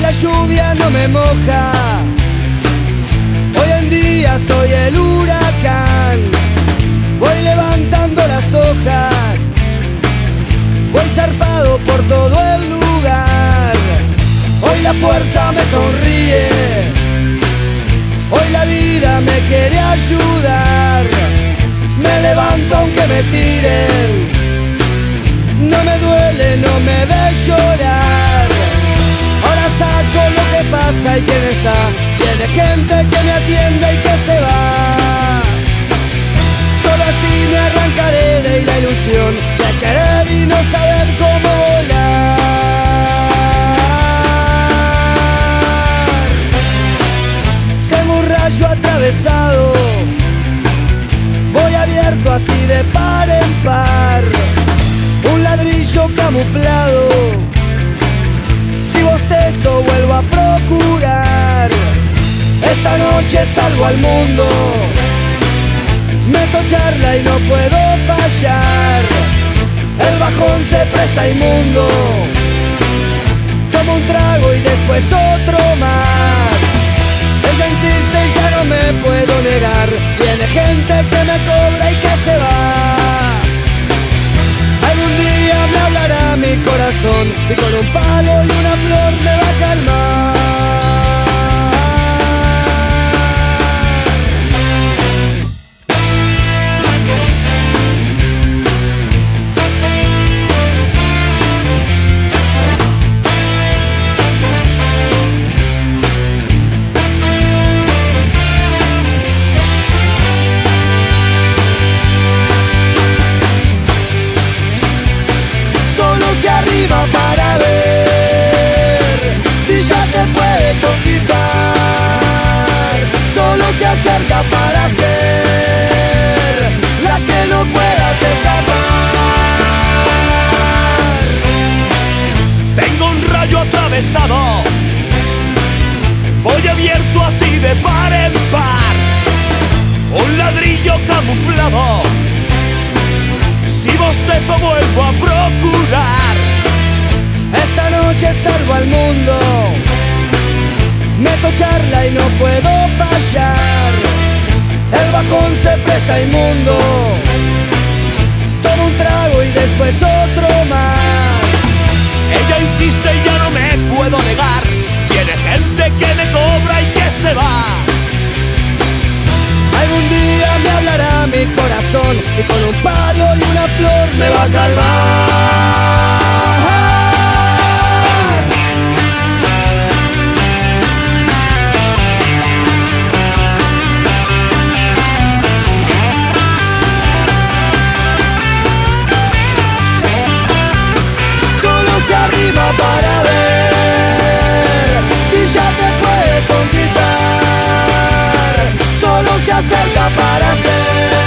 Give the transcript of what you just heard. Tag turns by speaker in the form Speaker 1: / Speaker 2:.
Speaker 1: la lluvia no me moja. Hoy en día soy el huracán. Voy levantando las hojas, voy zarpado por todo el lugar. Hoy la fuerza me sonríe, hoy la vida me quiere ayudar. Me levanto aunque me tiren, no me duele, no me ve llorar. Ahora saco lo que pasa y quién está. Tiene gente que me atiende y que se va. Solo así me arrancaré de la ilusión de querer y no saber cómo volar. Tengo un rayo atravesado, voy abierto así de par en par. Un ladrillo camuflado, si bostezo vuelvo a procurar. Esta noche salgo al mundo, meto charla y no puedo fallar. El bajón se presta inmundo, tomo un trago y después otro más. Ella insiste y ya no me puedo negar. Viene gente que me cobra y que se va. Algún día me hablará mi corazón y con un palo y una flor me va a calmar. Para ver si ya te puede conquistar. Solo se acerca para ser la que no puedas escapar.
Speaker 2: Tengo un rayo atravesado, voy abierto así de par en par. Un ladrillo camuflado, si bostezo vuelvo a procurar.
Speaker 1: Esta noche salgo al mundo, meto charla y no puedo fallar. El bajón se presta inmundo, tomo un trago y después otro más.
Speaker 2: Ella insiste y ya no me puedo negar. Tiene gente que me cobra y que se va.
Speaker 1: Algún día me hablará mi corazón y con un palo y una flor me va a calmar. Arriba para ver si ya te puede conquistar. Solo se acerca para ser